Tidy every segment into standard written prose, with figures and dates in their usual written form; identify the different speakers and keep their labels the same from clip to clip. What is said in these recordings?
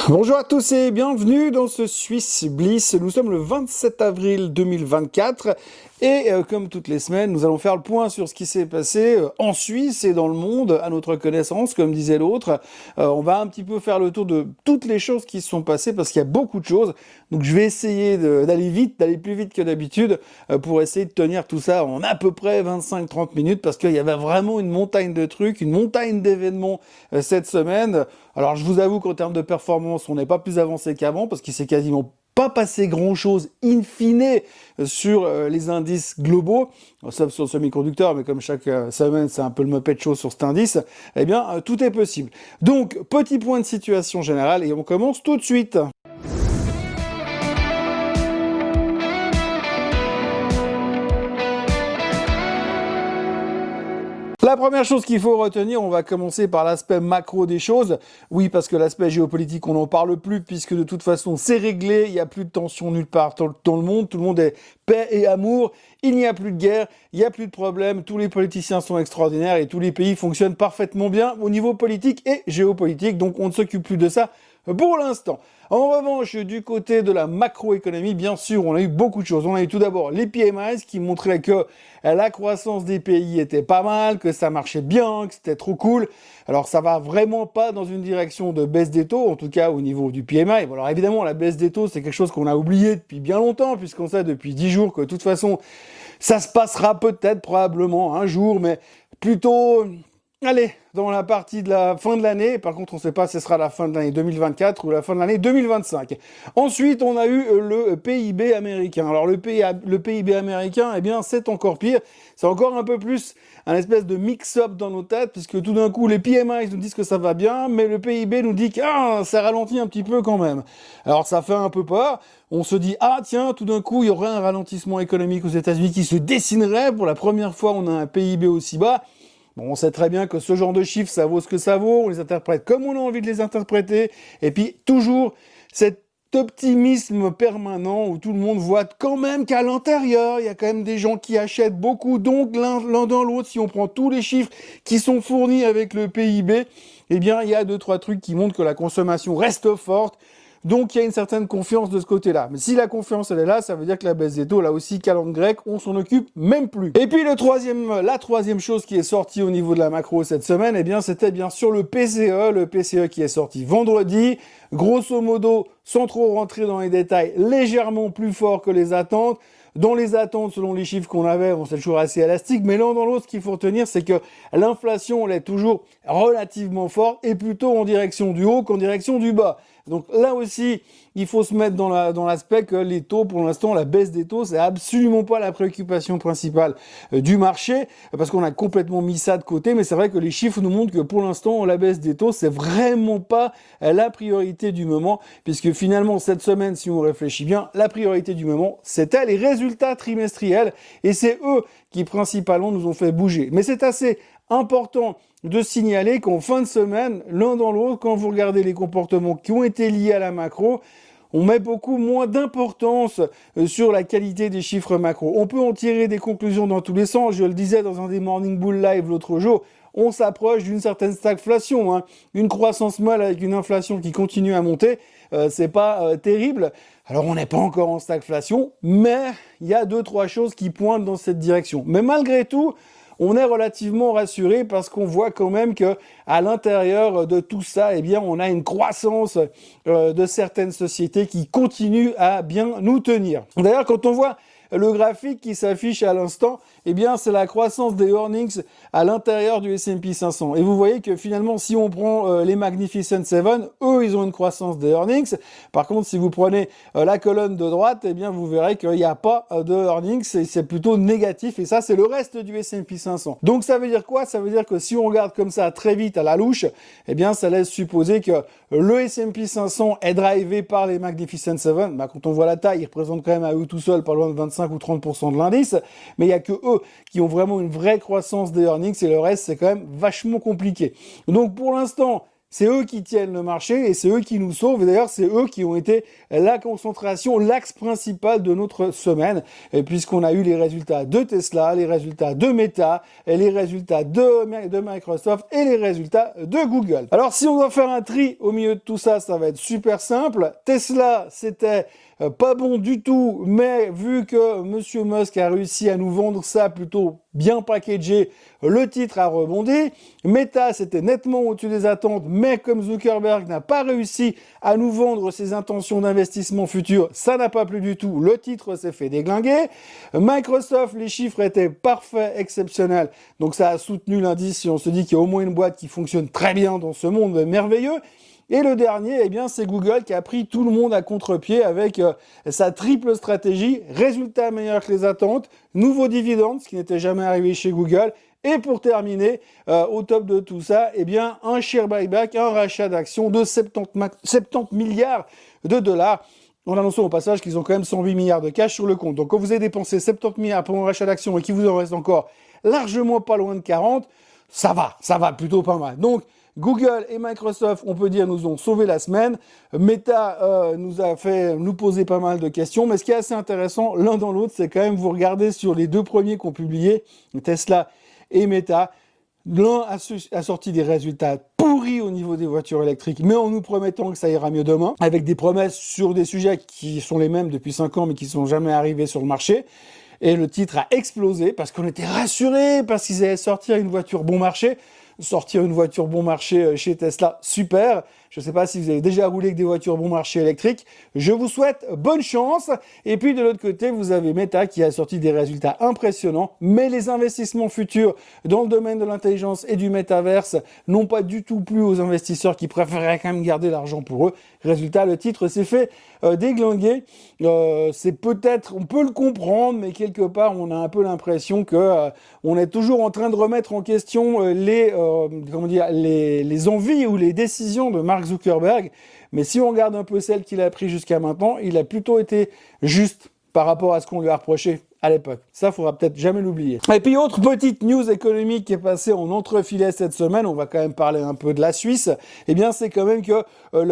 Speaker 1: Bonjour à tous et bienvenue dans ce Swiss Bliss. Nous sommes le 27 avril 2024 et comme toutes les semaines, nous allons faire le point sur ce qui s'est passé en Suisse et dans le monde à notre connaissance, comme disait l'autre. On va un petit peu faire le tour de toutes les choses qui se sont passées parce qu'il y a beaucoup de choses. Donc je vais essayer d'aller vite, d'aller plus vite que d'habitude pour essayer de tenir tout ça en à peu près 25-30 minutes parce qu'il y avait vraiment une montagne de trucs, une montagne d'événements cette semaine. Alors je vous avoue qu'en termes de performance, on n'est pas plus avancé qu'avant parce qu'il s'est quasiment pas passé grand-chose in fine sur les indices globaux, sauf sur le semi-conducteur, mais comme chaque semaine c'est un peu le Muppet Show sur cet indice, eh bien tout est possible. Donc petit point de situation générale et on commence tout de suite. La première chose qu'il faut retenir, on va commencer par l'aspect macro des choses. Oui, parce que l'aspect géopolitique, on n'en parle plus, puisque de toute façon, c'est réglé, il n'y a plus de tension nulle part dans le monde, tout le monde est paix et amour, il n'y a plus de guerre, il n'y a plus de problème, tous les politiciens sont extraordinaires et tous les pays fonctionnent parfaitement bien au niveau politique et géopolitique, donc on ne s'occupe plus de ça pour l'instant. En revanche, du côté de la macroéconomie, bien sûr, on a eu beaucoup de choses. On a eu tout d'abord les PMI qui montraient que la croissance des pays était pas mal, que ça marchait bien, que c'était trop cool. Alors ça va vraiment pas dans une direction de baisse des taux, en tout cas au niveau du PMI. Bon, alors évidemment, la baisse des taux, c'est quelque chose qu'on a oublié depuis bien longtemps, puisqu'on sait depuis 10 jours que de toute façon, ça se passera peut-être, probablement un jour, mais plutôt... Allez, dans la partie de la fin de l'année, par contre on ne sait pas si ce sera la fin de l'année 2024 ou la fin de l'année 2025. Ensuite, on a eu le PIB américain. Alors le PIB américain, eh bien c'est encore pire, c'est encore un peu plus un espèce de mix-up dans nos têtes, puisque tout d'un coup les PMI nous disent que ça va bien, mais le PIB nous dit que ça ralentit un petit peu quand même. Alors ça fait un peu peur, on se dit tiens, tout d'un coup il y aurait un ralentissement économique aux États-Unis qui se dessinerait, pour la première fois on a un PIB aussi bas. Bon, on sait très bien que ce genre de chiffres, ça vaut ce que ça vaut, on les interprète comme on a envie de les interpréter, et puis toujours cet optimisme permanent où tout le monde voit quand même qu'à l'intérieur, il y a quand même des gens qui achètent beaucoup, donc l'un dans l'autre, si on prend tous les chiffres qui sont fournis avec le PIB, eh bien, il y a 2-3 trucs qui montrent que la consommation reste forte. Donc il y a une certaine confiance de ce côté-là. Mais si la confiance elle est là, ça veut dire que la baisse des taux, là aussi, calendrier grec, on s'en occupe même plus. Et puis la troisième chose qui est sortie au niveau de la macro cette semaine, eh bien c'était bien sûr le PCE qui est sorti vendredi. Grosso modo, sans trop rentrer dans les détails, légèrement plus fort que les attentes. Dans les attentes, selon les chiffres qu'on avait, c'est toujours assez élastique, mais l'un dans l'autre, ce qu'il faut retenir, c'est que l'inflation, elle est toujours relativement forte et plutôt en direction du haut qu'en direction du bas. Donc là aussi, il faut se mettre dans l'aspect que les taux, pour l'instant, la baisse des taux, c'est absolument pas la préoccupation principale du marché, parce qu'on a complètement mis ça de côté, mais c'est vrai que les chiffres nous montrent que pour l'instant, la baisse des taux, c'est vraiment pas la priorité du moment, puisque finalement, cette semaine, si on réfléchit bien, la priorité du moment, c'était les résultats trimestriels, et c'est eux qui principalement nous ont fait bouger. Mais c'est assez important de signaler qu'en fin de semaine, l'un dans l'autre, quand vous regardez les comportements qui ont été liés à la macro, on met beaucoup moins d'importance sur la qualité des chiffres macro. On peut en tirer des conclusions dans tous les sens. Je le disais dans un des Morning Bull Live l'autre jour, on s'approche d'une certaine stagflation. Une croissance molle avec une inflation qui continue à monter, c'est pas terrible. Alors on n'est pas encore en stagflation, mais il y a 2-3 choses qui pointent dans cette direction. Mais malgré tout, on est relativement rassuré parce qu'on voit quand même que à l'intérieur de tout ça, eh bien, on a une croissance de certaines sociétés qui continuent à bien nous tenir. D'ailleurs, quand on voit le graphique qui s'affiche à l'instant, eh bien, c'est la croissance des earnings à l'intérieur du S&P 500. Et vous voyez que finalement, si on prend les Magnificent Seven, eux, ils ont une croissance des earnings. Par contre, si vous prenez la colonne de droite, eh bien, vous verrez qu'il n'y a pas de earnings et c'est plutôt négatif. Et ça, c'est le reste du S&P 500. Donc, ça veut dire quoi? Ça veut dire que si on regarde comme ça très vite à la louche, eh bien, ça laisse supposer que le S&P 500 est drivé par les Magnificent Seven. Quand on voit la taille, ils représentent quand même à eux tout seuls pas loin de 25 ou 30% de l'indice, mais il n'y a que eux qui ont vraiment une vraie croissance des earnings et le reste, c'est quand même vachement compliqué. Donc pour l'instant, c'est eux qui tiennent le marché et c'est eux qui nous sauvent. Et d'ailleurs, c'est eux qui ont été la concentration, l'axe principal de notre semaine, et puisqu'on a eu les résultats de Tesla, les résultats de Meta, et les résultats de Microsoft et les résultats de Google. Alors, si on doit faire un tri au milieu de tout ça, ça va être super simple. Tesla, c'était pas bon du tout, mais vu que Monsieur Musk a réussi à nous vendre ça plutôt bien packagé, le titre a rebondi. Meta, c'était nettement au-dessus des attentes, mais comme Zuckerberg n'a pas réussi à nous vendre ses intentions d'investissement futur, ça n'a pas plu du tout, le titre s'est fait déglinguer. Microsoft, les chiffres étaient parfaits, exceptionnels, donc ça a soutenu l'indice si on se dit qu'il y a au moins une boîte qui fonctionne très bien dans ce monde merveilleux. Et le dernier, eh bien, c'est Google qui a pris tout le monde à contre-pied avec sa triple stratégie, résultat meilleur que les attentes, nouveau dividende, ce qui n'était jamais arrivé chez Google, et pour terminer, au top de tout ça, eh bien, un share buyback, un rachat d'actions de 70 milliards de dollars. En annonçant au passage qu'ils ont quand même 108 milliards de cash sur le compte. Donc quand vous avez dépensé 70 milliards pour un rachat d'actions et qu'il vous en reste encore largement pas loin de 40, ça va plutôt pas mal. Donc Google et Microsoft, on peut dire, nous ont sauvé la semaine. Meta nous a fait nous poser pas mal de questions. Mais ce qui est assez intéressant, l'un dans l'autre, c'est quand même, vous regardez sur les deux premiers qu'on publié, Tesla et Meta, l'un a sorti des résultats pourris au niveau des voitures électriques, mais en nous promettant que ça ira mieux demain, avec des promesses sur des sujets qui sont les mêmes depuis 5 ans, mais qui ne sont jamais arrivés sur le marché. Et le titre a explosé parce qu'on était rassurés, parce qu'ils allaient sortir une voiture bon marché. Sortir une voiture bon marché chez Tesla, super. Je ne sais pas si vous avez déjà roulé avec des voitures bon marché électriques. Je vous souhaite bonne chance. Et puis de l'autre côté, vous avez Meta qui a sorti des résultats impressionnants. Mais les investissements futurs dans le domaine de l'intelligence et du métaverse n'ont pas du tout plu aux investisseurs qui préféraient quand même garder l'argent pour eux. Résultat, le titre s'est fait déglinguer. C'est peut-être, on peut le comprendre, mais quelque part, on a un peu l'impression que on est toujours en train de remettre en question les envies ou les décisions de Mark Zuckerberg. Mais si on regarde un peu celle qu'il a pris jusqu'à maintenant, il a plutôt été juste par rapport à ce qu'on lui a reproché à l'époque. Ça, faudra peut-être jamais l'oublier. Et puis, autre petite news économique qui est passée en entrefilet cette semaine, on va quand même parler un peu de la Suisse, eh bien, c'est quand même que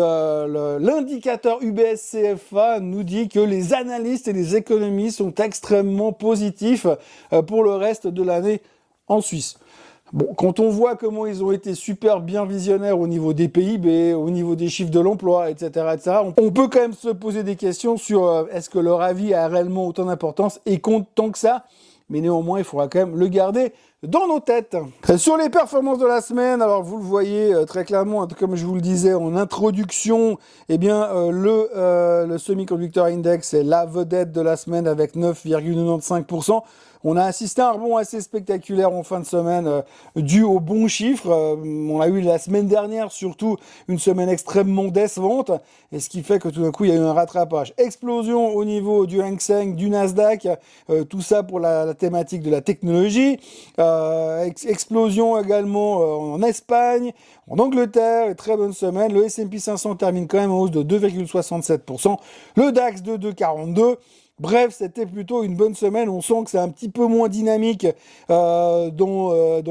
Speaker 1: l'indicateur UBS CFA nous dit que les analystes et les économistes sont extrêmement positifs pour le reste de l'année en Suisse. Bon, quand on voit comment ils ont été super bien visionnaires au niveau des PIB, au niveau des chiffres de l'emploi, etc., on peut quand même se poser des questions sur est-ce que leur avis a réellement autant d'importance et compte tant que ça. Mais néanmoins, il faudra quand même le garder dans nos têtes. Sur les performances de la semaine, alors vous le voyez très clairement, comme je vous le disais en introduction, eh bien le Semiconductor Index est la vedette de la semaine avec 9,95%. On a assisté à un rebond assez spectaculaire en fin de semaine dû aux bons chiffres. On a eu la semaine dernière surtout une semaine extrêmement décevante, et ce qui fait que tout d'un coup il y a eu un rattrapage. Explosion au niveau du Hang Seng, du Nasdaq, tout ça pour la thématique de la technologie. Explosion également en Espagne, en Angleterre, très bonne semaine. Le S&P 500 termine quand même en hausse de 2,67%. Le DAX de 2,42%. Bref, c'était plutôt une bonne semaine. On sent que c'est un petit peu moins dynamique dans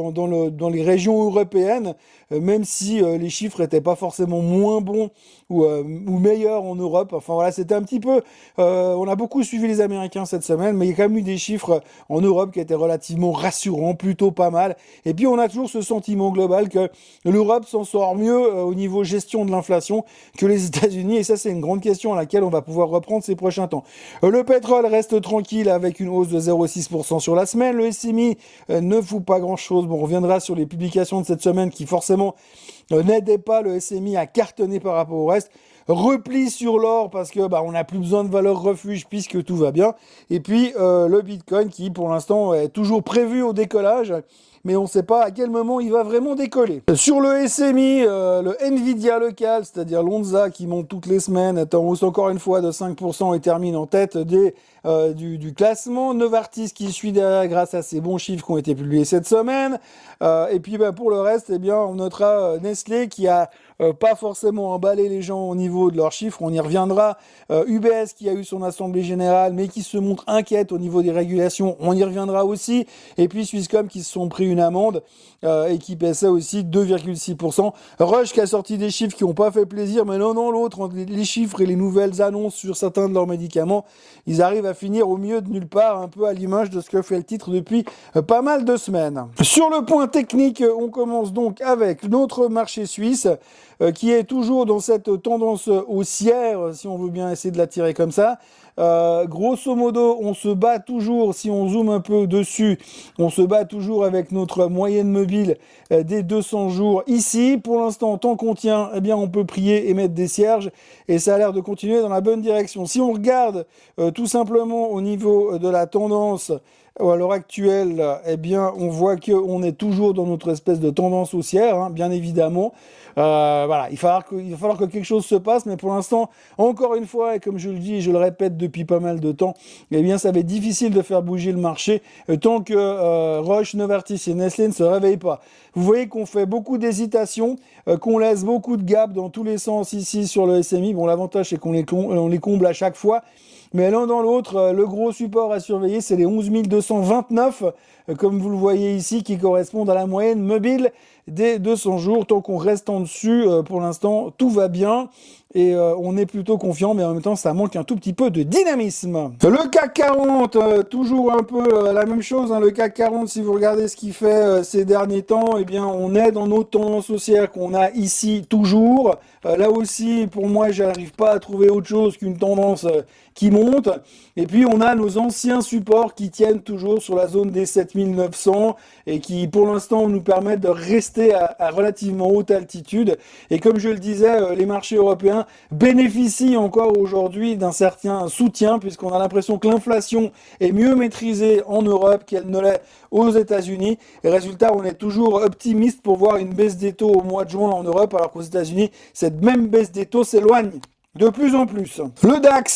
Speaker 1: les régions européennes, même si les chiffres n'étaient pas forcément moins bons ou meilleurs en Europe. Enfin voilà, c'était un petit peu... on a beaucoup suivi les Américains cette semaine, mais il y a quand même eu des chiffres en Europe qui étaient relativement rassurants, plutôt pas mal. Et puis on a toujours ce sentiment global que l'Europe s'en sort mieux au niveau gestion de l'inflation que les États-Unis. Et ça, c'est une grande question à laquelle on va pouvoir reprendre ces prochains temps. Le pétrole reste tranquille avec une hausse de 0,6% sur la semaine. Le SMI ne fout pas grand-chose. Bon, on reviendra sur les publications de cette semaine qui forcément n'aidaient pas le SMI à cartonner par rapport au reste. Repli sur l'or parce que on n'a plus besoin de valeur refuge puisque tout va bien. Et puis le Bitcoin qui pour l'instant est toujours prévu au décollage, mais on ne sait pas à quel moment il va vraiment décoller. Sur le SMI, le Nvidia local, c'est-à-dire Lonza qui monte toutes les semaines, est en hausse encore une fois de 5% et termine en tête du classement. Novartis qui suit derrière grâce à ces bons chiffres qui ont été publiés cette semaine. Et puis pour le reste, eh bien, on notera Nestlé qui a pas forcément emballer les gens au niveau de leurs chiffres, on y reviendra. UBS qui a eu son assemblée générale, mais qui se montre inquiète au niveau des régulations, on y reviendra aussi. Et puis Swisscom qui se sont pris une amende et qui paissait aussi 2,6%. Roche qui a sorti des chiffres qui n'ont pas fait plaisir, mais l'un dans l'autre, entre les chiffres et les nouvelles annonces sur certains de leurs médicaments, ils arrivent à finir au milieu de nulle part, un peu à l'image de ce que fait le titre depuis pas mal de semaines. Sur le point technique, on commence donc avec notre marché suisse, qui est toujours dans cette tendance haussière, si on veut bien essayer de la tirer comme ça. Grosso modo, on se bat toujours, si on zoome un peu dessus, on se bat toujours avec notre moyenne mobile des 200 jours ici. Pour l'instant, tant qu'on tient, eh bien, on peut prier et mettre des cierges et ça a l'air de continuer dans la bonne direction. Si on regarde tout simplement au niveau de la tendance à l'heure actuelle, eh bien, on voit qu'on est toujours dans notre espèce de tendance haussière, hein, bien évidemment. Voilà, il va falloir que quelque chose se passe, mais pour l'instant, encore une fois, et comme je le dis et je le répète depuis pas mal de temps, eh bien, ça va être difficile de faire bouger le marché tant que Roche, Novartis et Nestlé ne se réveillent pas. Vous voyez qu'on fait beaucoup d'hésitations, qu'on laisse beaucoup de gaps dans tous les sens ici sur le SMI. Bon, l'avantage, c'est qu'on les comble à chaque fois. Mais l'un dans l'autre, le gros support à surveiller, c'est les 11 229, comme vous le voyez ici, qui correspondent à la moyenne mobile des 200 jours. Tant qu'on reste en dessus, pour l'instant, tout va bien. Et on est plutôt confiant, mais en même temps, ça manque un tout petit peu de dynamisme. Le CAC 40, toujours un peu la même chose. Hein. Le CAC 40, si vous regardez ce qu'il fait ces derniers temps, eh bien, on est dans nos tendances haussières qu'on a ici toujours. Là aussi, pour moi, j'arrive pas à trouver autre chose qu'une tendance qui monte. Et puis, on a nos anciens supports qui tiennent toujours sur la zone des 7900 et qui, pour l'instant, nous permettent de rester à relativement haute altitude. Et comme je le disais, les marchés européens bénéficient encore aujourd'hui d'un certain soutien puisqu'on a l'impression que l'inflation est mieux maîtrisée en Europe qu'elle ne l'est aux États-Unis. Et résultat, on est toujours optimiste pour voir une baisse des taux au mois de juin en Europe, alors qu'aux États-Unis, cette même baisse des taux s'éloigne de plus en plus. Le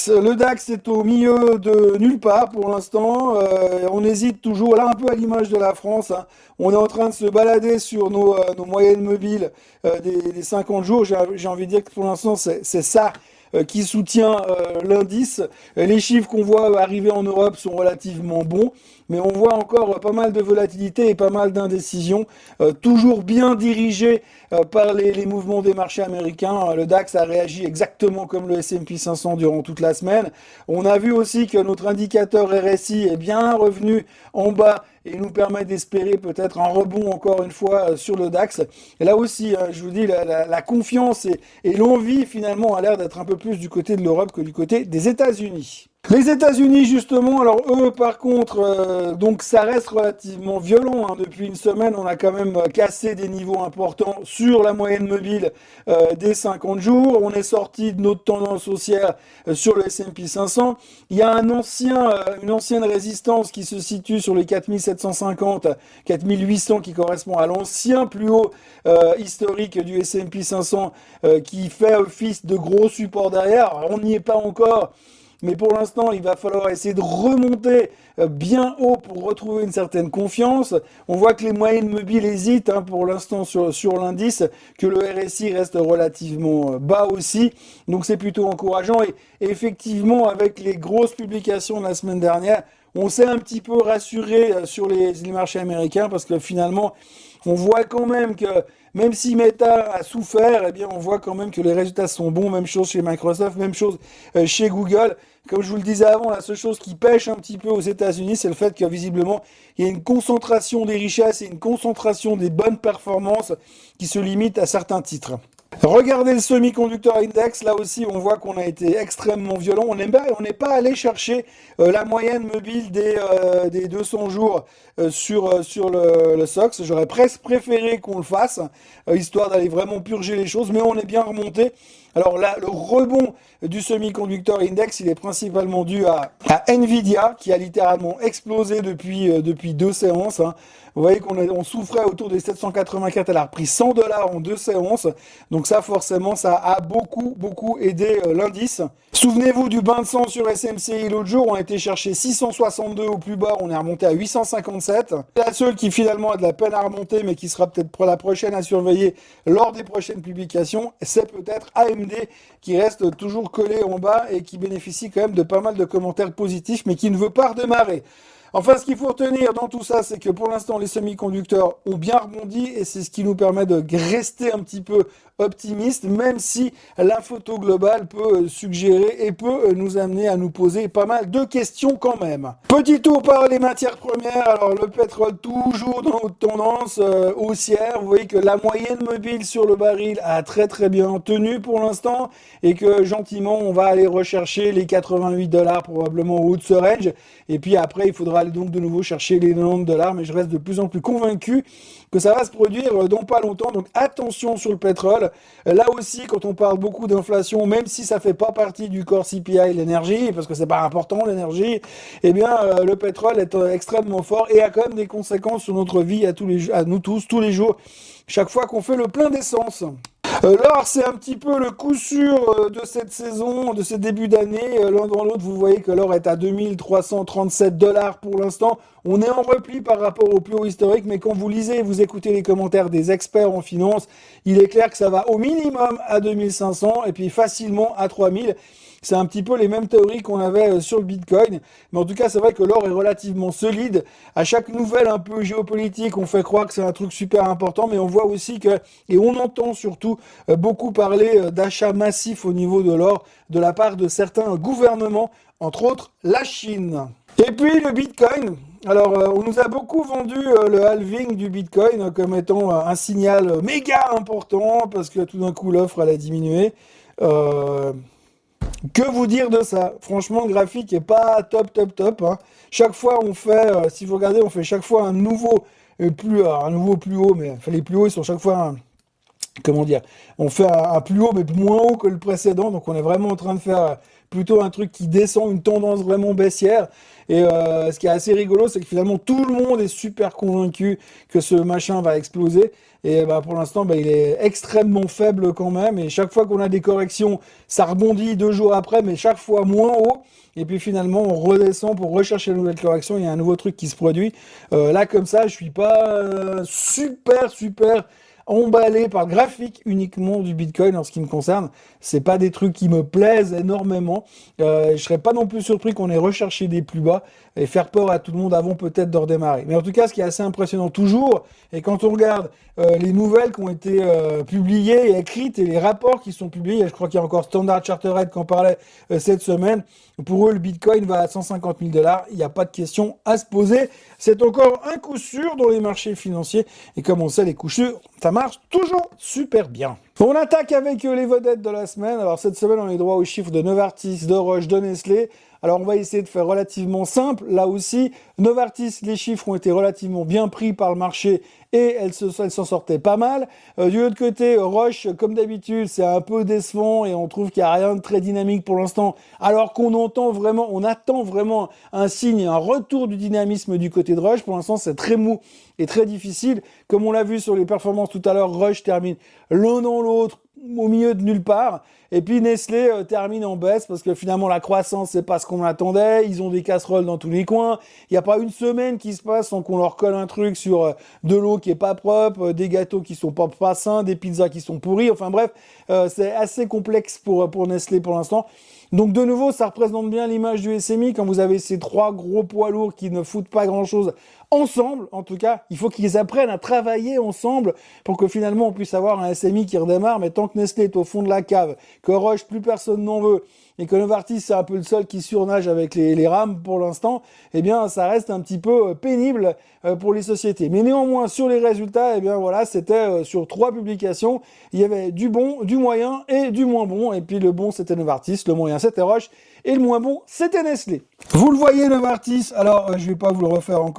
Speaker 1: DAX est au milieu de nulle part pour l'instant. On hésite toujours, là un peu à l'image de la France. Hein. On est en train de se balader sur nos moyennes mobiles des 50 jours. J'ai envie de dire que pour l'instant, c'est ça qui soutient l'indice. Les chiffres qu'on voit arriver en Europe sont relativement bons, mais on voit encore pas mal de volatilité et pas mal d'indécision, toujours bien dirigé par les mouvements des marchés américains. Le DAX a réagi exactement comme le S&P 500 durant toute la semaine. On a vu aussi que notre indicateur RSI est bien revenu en bas et nous permet d'espérer peut-être un rebond encore une fois sur le DAX. Et là aussi, je vous dis, la confiance et l'envie finalement a l'air d'être un peu plus du côté de l'Europe que du côté des États-Unis. Les États-Unis, justement, alors eux, par contre, donc ça reste relativement violent. Hein. Depuis une semaine, on a quand même cassé des niveaux importants sur la moyenne mobile des 50 jours. On est sorti de notre tendance haussière sur le S&P 500. Il y a une ancienne résistance qui se situe sur les 4750, 4800 qui correspond à l'ancien plus haut historique du S&P 500 qui fait office de gros support derrière. Alors, on n'y est pas encore. Mais pour l'instant, il va falloir essayer de remonter bien haut pour retrouver une certaine confiance. On voit que les moyennes mobiles hésitent pour l'instant sur l'indice, que le RSI reste relativement bas aussi. Donc c'est plutôt encourageant. Et effectivement, avec les grosses publications de la semaine dernière, on s'est un petit peu rassuré sur les marchés américains parce que finalement, on voit quand même que même si Meta a souffert, eh bien on voit quand même que les résultats sont bons. Même chose chez Microsoft, même chose chez Google. Comme je vous le disais avant, la seule chose qui pêche un petit peu aux États-Unis, c'est le fait que visiblement il y a une concentration des richesses et une concentration des bonnes performances qui se limite à certains titres. Regardez le semi-conducteur index, là aussi on voit qu'on a été extrêmement violent, on n'est pas allé chercher la moyenne mobile des 200 jours sur le SOX. J'aurais presque préféré qu'on le fasse, histoire d'aller vraiment purger les choses, mais on est bien remonté. Alors là, le rebond du semi-conducteur index, il est principalement dû à Nvidia, qui a littéralement explosé depuis 2 séances, hein. Vous voyez on souffrait autour des 784, elle a repris $100 en 2 séances. Donc ça, forcément, ça a beaucoup aidé l'indice. Souvenez-vous du bain de sang sur SMCI l'autre jour, on a été chercher 662 au plus bas, on est remonté à 857. La seule qui finalement a de la peine à remonter, mais qui sera peut-être pour la prochaine à surveiller lors des prochaines publications, c'est peut-être AMD, qui reste toujours collé en bas et qui bénéficie quand même de pas mal de commentaires positifs, mais qui ne veut pas redémarrer. Enfin, ce qu'il faut retenir dans tout ça, c'est que pour l'instant, les semi-conducteurs ont bien rebondi et c'est ce qui nous permet de rester un petit peu optimiste, même si la photo globale peut suggérer et peut nous amener à nous poser pas mal de questions quand même. Petit tour par les matières premières. Alors, le pétrole toujours dans haute tendance haussière. Vous voyez que la moyenne mobile sur le baril a très bien tenu pour l'instant et que gentiment, on va aller rechercher les $88 probablement au haut de ce range. Et puis après, il faudra aller donc de nouveau chercher les $90, mais je reste de plus en plus convaincu que ça va se produire dans pas longtemps. Donc attention sur le pétrole. Là aussi, quand on parle beaucoup d'inflation, même si ça fait pas partie du core CPI, l'énergie, parce que c'est pas important l'énergie, eh bien le pétrole est extrêmement fort et a quand même des conséquences sur notre vie à nous tous, tous les jours, chaque fois qu'on fait le plein d'essence. L'or, c'est un petit peu le coup sûr de cette saison, de ce début d'année. L'un dans l'autre, vous voyez que l'or est à $2337 pour l'instant. On est en repli par rapport au plus haut historique, mais quand vous lisez et vous écoutez les commentaires des experts en finance, il est clair que ça va au minimum à 2500 et puis facilement à 3000. C'est un petit peu les mêmes théories qu'on avait sur le Bitcoin. Mais en tout cas, c'est vrai que l'or est relativement solide. À chaque nouvelle un peu géopolitique, on fait croire que c'est un truc super important, mais on voit aussi que, et on entend surtout beaucoup parler d'achats massifs au niveau de l'or de la part de certains gouvernements, entre autres la Chine. Et puis le Bitcoin. Alors, on nous a beaucoup vendu le halving du Bitcoin comme étant un signal méga important parce que tout d'un coup l'offre elle a diminué. Que vous dire de ça? Franchement, le graphique est pas top, hein. Chaque fois, on fait, si vous regardez, on fait chaque fois un nouveau plus haut, mais enfin, les plus hauts, ils sont chaque fois comment dire, on fait un plus haut, mais moins haut que le précédent. Donc, on est vraiment en train de faire plutôt un truc qui descend, une tendance vraiment baissière. Et ce qui est assez rigolo, c'est que finalement, tout le monde est super convaincu que ce machin va exploser. Et pour l'instant, il est extrêmement faible quand même. Et chaque fois qu'on a des corrections, ça rebondit 2 jours après, mais chaque fois moins haut. Et puis finalement, on redescend pour rechercher une nouvelle correction. Il y a un nouveau truc qui se produit. Là, comme ça, je suis pas super emballé par le graphique uniquement du Bitcoin en ce qui me concerne. C'est pas des trucs qui me plaisent énormément. Je serais pas non plus surpris qu'on ait recherché des plus bas et faire peur à tout le monde avant peut-être de redémarrer. Mais en tout cas, ce qui est assez impressionnant toujours, et quand on regarde les nouvelles qui ont été publiées et écrites et les rapports qui sont publiés, je crois qu'il y a encore Standard Chartered qui en parlait cette semaine, pour eux, le Bitcoin va à $150 000. Il n'y a pas de question à se poser. C'est encore un coup sûr dans les marchés financiers. Et comme on sait, les coups sûrs, ça marche toujours super bien. On attaque avec les vedettes de la semaine. Alors cette semaine, on est droit aux chiffres de Novartis, de Roche, de Nestlé. Alors on va essayer de faire relativement simple. Là aussi, Novartis, les chiffres ont été relativement bien pris par le marché et elle s'en sortait pas mal. Du autre côté, Roche, comme d'habitude, c'est un peu décevant et on trouve qu'il n'y a rien de très dynamique pour l'instant, alors qu'on attend vraiment un signe, un retour du dynamisme du côté de Roche. Pour l'instant, c'est très mou et très difficile. Comme on l'a vu sur les performances tout à l'heure, Roche termine l'un dans l'autre, au milieu de nulle part. Et puis Nestlé termine en baisse parce que finalement la croissance c'est pas ce qu'on attendait, ils ont des casseroles dans tous les coins, il n'y a pas une semaine qui se passe sans qu'on leur colle un truc sur de l'eau qui est pas propre, des gâteaux qui sont pas sains, des pizzas qui sont pourries, enfin bref, c'est assez complexe pour Nestlé pour l'instant. Donc de nouveau, ça représente bien l'image du SMI quand vous avez ces trois gros poids lourds qui ne foutent pas grand-chose ensemble. En tout cas, il faut qu'ils apprennent à travailler ensemble pour que finalement on puisse avoir un SMI qui redémarre. Mais tant que Nestlé est au fond de la cave, que Roche, plus personne n'en veut, et que Novartis, c'est un peu le seul qui surnage avec les rames pour l'instant, eh bien ça reste un petit peu pénible pour les sociétés. Mais néanmoins, sur les résultats, eh bien voilà, c'était sur 3 publications, il y avait du bon, du moyen et du moins bon. Et puis le bon, c'était Novartis, le moyen, c'était Roche, et le moins bon, c'était Nestlé. Vous le voyez, Novartis, alors je vais pas vous le refaire encore une fois,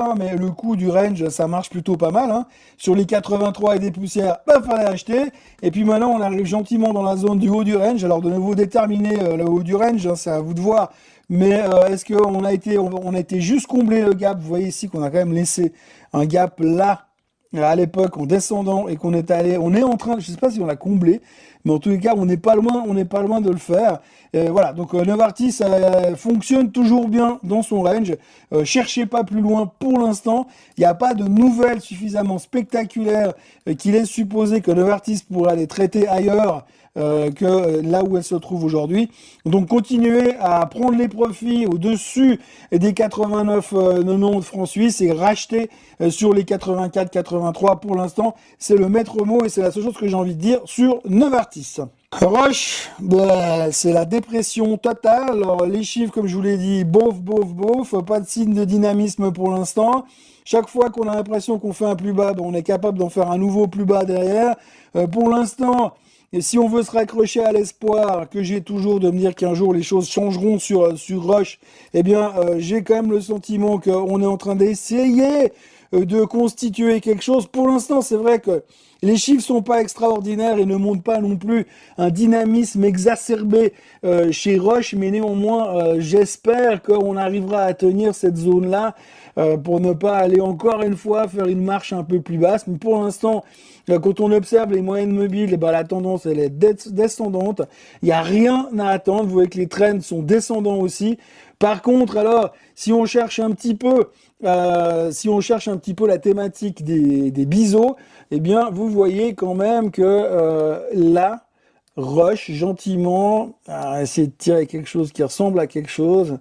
Speaker 1: hein, mais le coup du range, ça marche plutôt pas mal, hein. Sur les 83 et des poussières, bah, fallait acheter. Et puis maintenant, on arrive gentiment dans la zone du haut du range. Alors, de nouveau, déterminer le haut du range, hein, c'est à vous de voir. Mais est-ce qu'on a été juste combler le gap? Vous voyez ici qu'on a quand même laissé un gap là, à l'époque, en descendant, et qu'on est allé, on est en train, je sais pas si on l'a comblé, mais en tous les cas, on n'est pas loin de le faire. Voilà, donc Novartis fonctionne toujours bien dans son range. Cherchez pas plus loin pour l'instant. Il n'y a pas de nouvelles suffisamment spectaculaires qui laissent supposer que Novartis pourrait aller traiter ailleurs que là où elle se trouve aujourd'hui. Donc continuez à prendre les profits au-dessus des 89,90 francs suisses et racheter sur les 84,83 pour l'instant. C'est le maître mot et c'est la seule chose que j'ai envie de dire sur Novartis. Roche, bah, c'est la dépression totale. Alors, les chiffres, comme je vous l'ai dit, bof, pas de signe de dynamisme pour l'instant. Chaque fois qu'on a l'impression qu'on fait un plus bas, ben, on est capable d'en faire un nouveau plus bas derrière. Pour l'instant, et si on veut se raccrocher à l'espoir que j'ai toujours de me dire qu'un jour les choses changeront sur Roche, eh bien, j'ai quand même le sentiment qu'on est en train d'essayer de constituer quelque chose. Pour l'instant, c'est vrai que les chiffres sont pas extraordinaires et ne montrent pas non plus un dynamisme exacerbé chez Roche, mais néanmoins, j'espère qu'on arrivera à tenir cette zone-là pour ne pas aller encore une fois faire une marche un peu plus basse. Mais pour l'instant, quand on observe les moyennes mobiles, eh ben, la tendance elle est descendante. Il n'y a rien à attendre. Vous voyez que les trends sont descendants aussi. Par contre, alors, si on cherche un petit peu la thématique des biseaux, eh bien, vous voyez quand même que là, Roche, gentiment, à essayer de tirer quelque chose qui ressemble à quelque chose,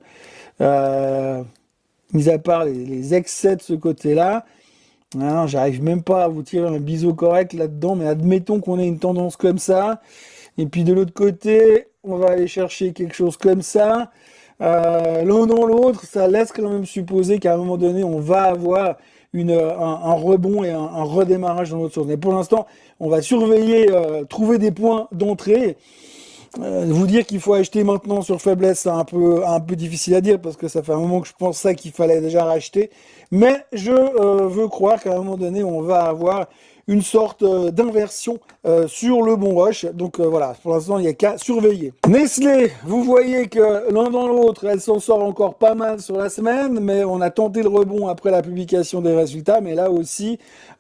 Speaker 1: mis à part les excès de ce côté-là, non, j'arrive même pas à vous tirer un biseau correct là-dedans, mais admettons qu'on ait une tendance comme ça, et puis de l'autre côté, on va aller chercher quelque chose comme ça. L'un dans l'autre, ça laisse quand même supposer qu'à un moment donné, on va avoir un rebond et un redémarrage dans l'autre sens. Mais pour l'instant, on va surveiller, trouver des points d'entrée. Vous dire qu'il faut acheter maintenant sur faiblesse, c'est un peu difficile à dire parce que ça fait un moment que je pense ça qu'il fallait déjà racheter. Mais je veux croire qu'à un moment donné, on va avoir une sorte d'inversion sur le bon rush. Donc voilà, pour l'instant, il n'y a qu'à surveiller. Nestlé, vous voyez que l'un dans l'autre, elle s'en sort encore pas mal sur la semaine, mais on a tenté le rebond après la publication des résultats. Mais là aussi,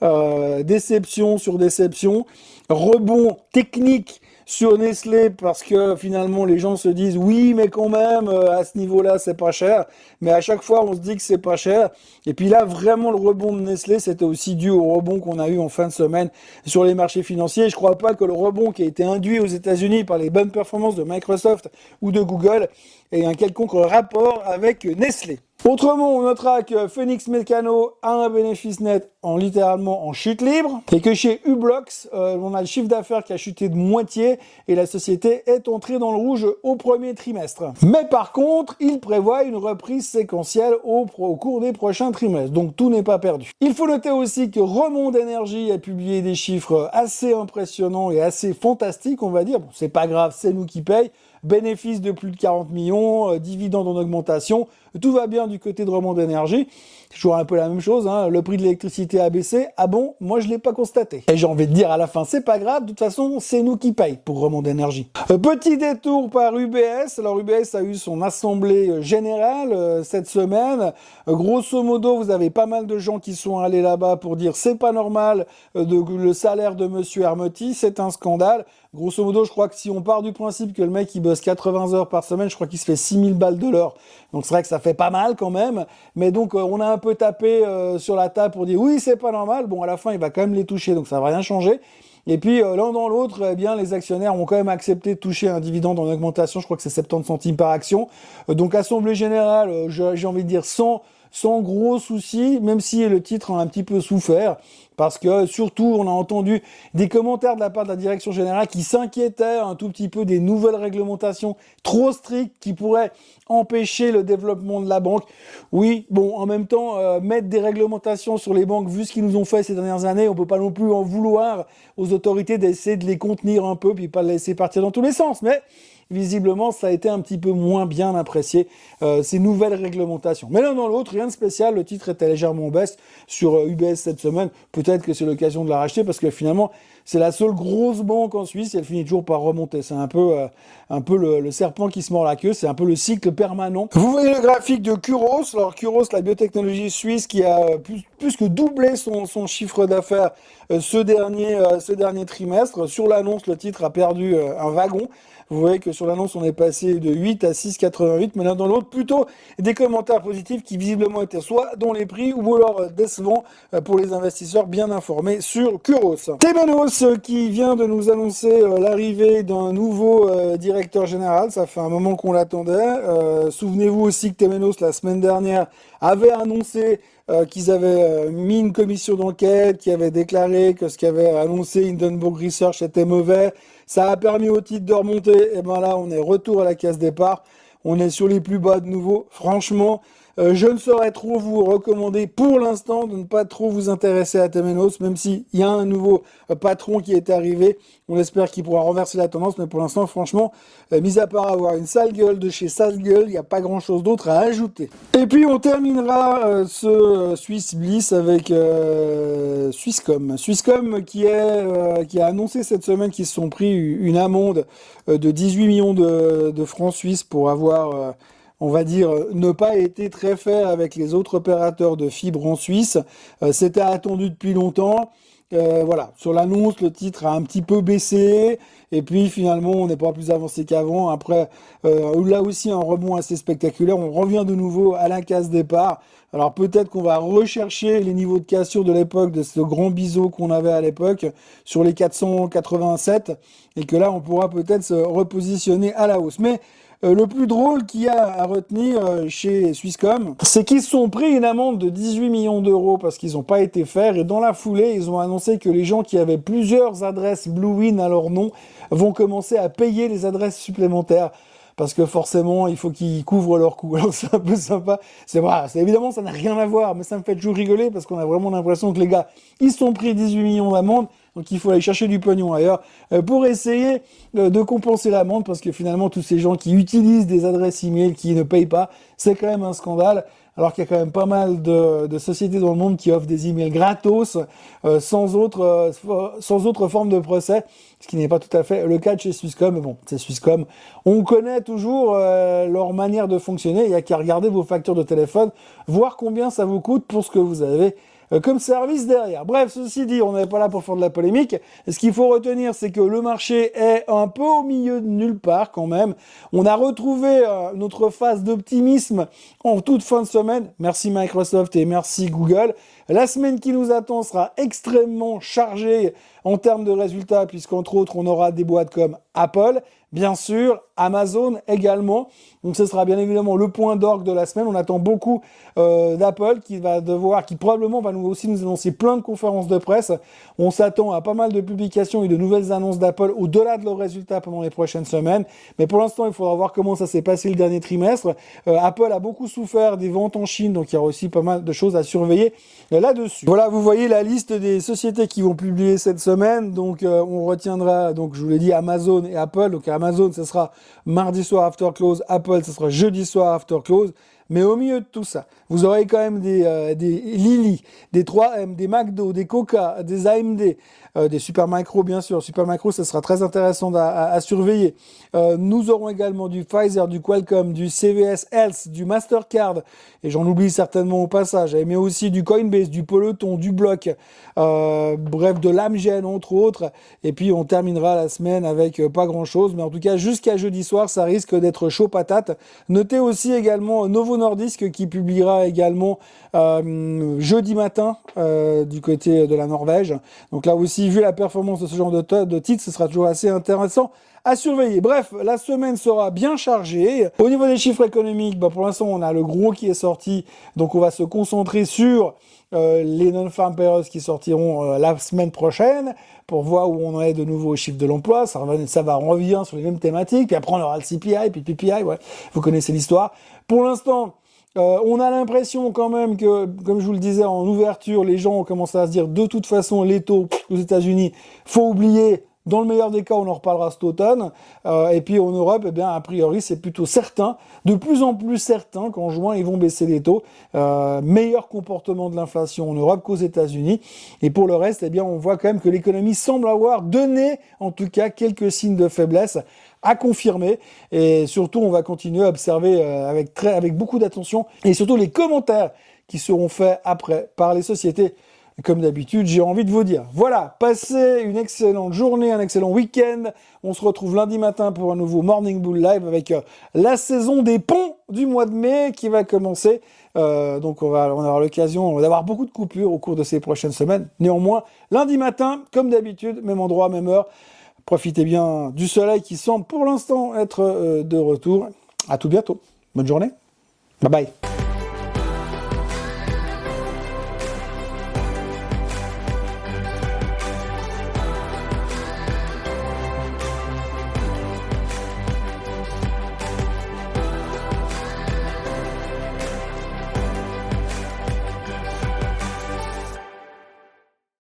Speaker 1: déception sur déception, rebond technique sur Nestlé parce que finalement les gens se disent oui mais quand même à ce niveau-là c'est pas cher, mais à chaque fois on se dit que c'est pas cher et puis là vraiment le rebond de Nestlé c'était aussi dû au rebond qu'on a eu en fin de semaine sur les marchés financiers. Je crois pas que le rebond qui a été induit aux États-Unis par les bonnes performances de Microsoft ou de Google ait un quelconque rapport avec Nestlé. Autrement, on notera que Phoenix Mécano a un bénéfice net littéralement en chute libre et que chez Ublox, on a le chiffre d'affaires qui a chuté de moitié et la société est entrée dans le rouge au premier trimestre. Mais par contre, il prévoit une reprise séquentielle au cours des prochains trimestres, donc tout n'est pas perdu. Il faut noter aussi que Remond Énergie a publié des chiffres assez impressionnants et assez fantastiques, on va dire. Bon, c'est pas grave, c'est nous qui payons. Bénéfice de plus de 40 millions, dividendes en augmentation, tout va bien du côté de Remond Énergie. C'est toujours un peu la même chose, hein. Le prix de l'électricité a baissé. Ah bon, moi je l'ai pas constaté. Et j'ai envie de dire à la fin, c'est pas grave, de toute façon, c'est nous qui payons pour Remond Énergie. Petit détour par UBS. Alors UBS a eu son assemblée générale cette semaine. Grosso modo, vous avez pas mal de gens qui sont allés là-bas pour dire c'est pas normal le salaire de Monsieur Hermotti, c'est un scandale. Grosso modo, je crois que si on part du principe que le mec il bosse 80 heures par semaine, je crois qu'il se fait 6000 balles de l'heure. Donc c'est vrai que ça fait pas mal quand même. Mais donc on a un peu tapé sur la table pour dire oui c'est pas normal. Bon à la fin il va quand même les toucher donc ça va rien changer. Et puis l'un dans l'autre, eh bien les actionnaires ont quand même accepté de toucher un dividende en augmentation. Je crois que c'est 70 centimes par action. Donc assemblée générale, j'ai envie de dire sans gros soucis, même si le titre a un petit peu souffert, parce que surtout on a entendu des commentaires de la part de la direction générale qui s'inquiétaient un tout petit peu des nouvelles réglementations trop strictes qui pourraient empêcher le développement de la banque. Oui, bon, en même temps, mettre des réglementations sur les banques, vu ce qu'ils nous ont fait ces dernières années, on peut pas non plus en vouloir aux autorités d'essayer de les contenir un peu, puis pas les laisser partir dans tous les sens, mais visiblement, ça a été un petit peu moins bien apprécié, ces nouvelles réglementations. Mais l'un dans l'autre, rien de spécial, le titre était légèrement en baisse sur UBS cette semaine. Peut-être que c'est l'occasion de la racheter parce que finalement, c'est la seule grosse banque en Suisse et elle finit toujours par remonter. C'est un peu le serpent qui se mord la queue, c'est un peu le cycle permanent. Vous voyez le graphique de Curos. Alors Curos, la biotechnologie suisse qui a plus que doublé son chiffre d'affaires ce dernier trimestre. Sur l'annonce, le titre a perdu un wagon. Vous voyez que sur l'annonce, on est passé de 8 à 6,88, mais l'un dans l'autre, plutôt des commentaires positifs qui visiblement étaient soit dans les prix ou alors décevants pour les investisseurs bien informés sur Curos. Temenos qui vient de nous annoncer l'arrivée d'un nouveau directeur général, ça fait un moment qu'on l'attendait. Souvenez-vous aussi que Temenos, la semaine dernière, avait annoncé qu'ils avaient mis une commission d'enquête, qui avait déclaré que ce qu'avait annoncé Hindenburg Research était mauvais. Ça a permis au titre de remonter. Et ben là, on est retour à la case départ. On est sur les plus bas de nouveau. Franchement, je ne saurais trop vous recommander pour l'instant de ne pas trop vous intéresser à Temenos, même s'il y a un nouveau patron qui est arrivé. On espère qu'il pourra renverser la tendance, mais pour l'instant, franchement, mis à part avoir une sale gueule de chez sale gueule, il n'y a pas grand-chose d'autre à ajouter. Et puis, on terminera ce Swiss Bliss avec Swisscom. Swisscom qui a annoncé cette semaine qu'ils se sont pris une amende de 18 millions de francs suisses pour avoir... on va dire, ne pas été très fair avec les autres opérateurs de fibre en Suisse. C'était attendu depuis longtemps. Voilà, sur l'annonce, le titre a un petit peu baissé. Et puis finalement, on n'est pas plus avancé qu'avant. Après, là aussi, un rebond assez spectaculaire. On revient de nouveau à la case départ. Alors peut-être qu'on va rechercher les niveaux de cassure de l'époque, de ce grand biseau qu'on avait à l'époque, sur les 487. Et que là, on pourra peut-être se repositionner à la hausse. Mais le plus drôle qu'il y a à retenir chez Swisscom, c'est qu'ils se sont pris une amende de 18 millions d'euros parce qu'ils n'ont pas été fair. Et dans la foulée, ils ont annoncé que les gens qui avaient plusieurs adresses Bluewin à leur nom vont commencer à payer les adresses supplémentaires. Parce que forcément, il faut qu'ils couvrent leurs coûts. Alors c'est un peu sympa. Évidemment, ça n'a rien à voir, mais ça me fait toujours rigoler parce qu'on a vraiment l'impression que les gars, ils se sont pris 18 millions d'amende. Donc il faut aller chercher du pognon ailleurs pour essayer de compenser l'amende parce que finalement tous ces gens qui utilisent des adresses email qui ne payent pas, c'est quand même un scandale. Alors qu'il y a quand même pas mal de sociétés dans le monde qui offrent des emails gratos sans autre forme de procès, ce qui n'est pas tout à fait le cas de chez Swisscom. Mais bon, c'est Swisscom. On connaît toujours leur manière de fonctionner. Il y a qu'à regarder vos factures de téléphone, voir combien ça vous coûte pour ce que vous avez comme service derrière. Bref, ceci dit, on n'est pas là pour faire de la polémique. Et ce qu'il faut retenir, c'est que le marché est un peu au milieu de nulle part quand même. On a retrouvé notre phase d'optimisme en toute fin de semaine. Merci Microsoft et merci Google. La semaine qui nous attend sera extrêmement chargée en termes de résultats, puisqu'entre autres, on aura des boîtes comme Apple, bien sûr, Amazon également. Donc ce sera bien évidemment le point d'orgue de la semaine. On attend beaucoup d'Apple qui probablement va nous annoncer plein de conférences de presse. On s'attend à pas mal de publications et de nouvelles annonces d'Apple au-delà de leurs résultats pendant les prochaines semaines. Mais pour l'instant, il faudra voir comment ça s'est passé le dernier trimestre. Apple a beaucoup souffert des ventes en Chine, donc il y a aussi pas mal de choses à surveiller là-dessus. Voilà, vous voyez la liste des sociétés qui vont publier cette semaine. Donc on retiendra, donc je vous l'ai dit, Amazon et Apple. Donc Amazon, ce sera mardi soir after close. Apple, ce sera jeudi soir after close. Mais au milieu de tout ça, vous aurez quand même des Lilly, des 3M, des McDo, des Coca, des AMD, des Supermicro bien sûr. Supermicro, ça sera très intéressant à surveiller. Nous aurons également du Pfizer, du Qualcomm, du CVS Health, du Mastercard, et j'en oublie certainement au passage, mais aussi du Coinbase, du Peloton, du Block, bref, de l'Amgen entre autres. Et puis on terminera la semaine avec pas grand-chose, mais en tout cas jusqu'à jeudi soir, ça risque d'être chaud patate. Notez aussi également Novo Nordisk qui publiera également jeudi matin du côté de la Norvège. Donc là aussi, vu la performance de ce genre de titre, ce sera toujours assez intéressant à surveiller. Bref, la semaine sera bien chargée. Au niveau des chiffres économiques, pour l'instant, on a le gros qui est sorti. Donc, on va se concentrer sur les non-farm payrolls qui sortiront la semaine prochaine pour voir où on est de nouveau au chiffre de l'emploi. Ça va, on revient sur les mêmes thématiques. Puis après, on aura le CPI, puis PPI. Ouais, vous connaissez l'histoire. Pour l'instant, on a l'impression quand même que, comme je vous le disais en ouverture, les gens ont commencé à se dire de toute façon les taux aux États-Unis, faut oublier. Dans le meilleur des cas, on en reparlera cet automne. Et puis en Europe, eh bien, a priori, c'est plutôt certain, de plus en plus certain qu'en juin, ils vont baisser les taux. Meilleur comportement de l'inflation en Europe qu'aux États-Unis. Et pour le reste, eh bien, on voit quand même que l'économie semble avoir donné, en tout cas, quelques signes de faiblesse à confirmer. Et surtout, on va continuer à observer avec beaucoup d'attention et surtout les commentaires qui seront faits après par les sociétés. Comme d'habitude, j'ai envie de vous dire, voilà, passez une excellente journée, un excellent week-end. On se retrouve lundi matin pour un nouveau Morning Bull Live avec la saison des ponts du mois de mai qui va commencer. Donc on aura l'occasion d'avoir beaucoup de coupures au cours de ces prochaines semaines. Néanmoins, lundi matin, comme d'habitude, même endroit, même heure. Profitez bien du soleil qui semble pour l'instant être de retour. À tout bientôt. Bonne journée. Bye bye.